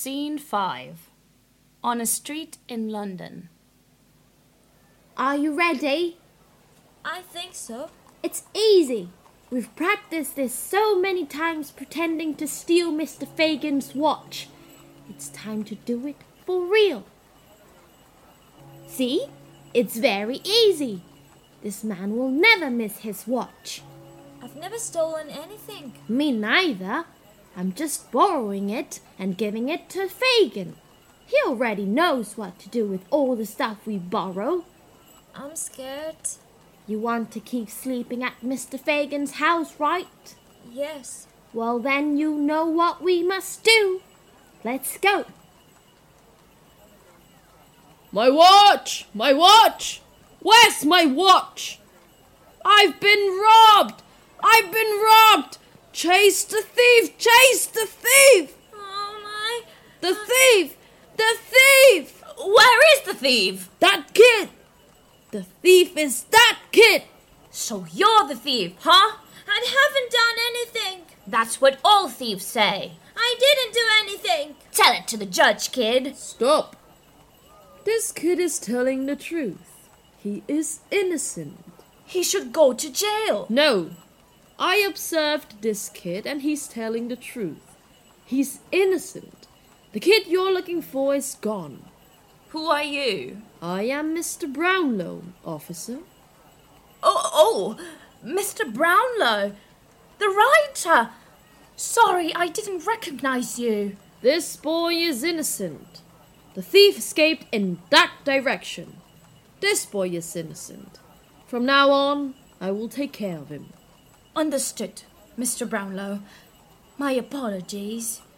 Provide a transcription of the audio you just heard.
Scene 5. On a street in London. Are you ready? I think so. It's easy. We've practiced this so many times pretending to steal Mr. Fagin's watch. It's time to do it for real. See? It's very easy. This man will never miss his watch. I've never stolen anything. Me neither. I'm just borrowing it and giving it to Fagin. He already knows what to do with all the stuff we borrow. I'm scared. You want to keep sleeping at Mr. Fagin's house, right? Yes. Well, then you know what we must do. Let's go. My watch! My watch! Where's my watch? I've been robbed! I've been robbed! Chase the thief! Chase the thief! Oh my... The thief! The thief! Where is the thief? That kid! The thief is that kid! So you're the thief, huh? I haven't done anything. That's what all thieves say. I didn't do anything. Tell it to the judge, kid. Stop! This kid is telling the truth. He is innocent. He should go to jail. No. I observed this kid and he's telling the truth. He's innocent. The kid you're looking for is gone. Who are you? I am Mr. Brownlow, officer. Oh, Mr. Brownlow, the writer. Sorry, I didn't recognize you. This boy is innocent. The thief escaped in that direction. This boy is innocent. From now on, I will take care of him. Understood, Mr. Brownlow. My apologies.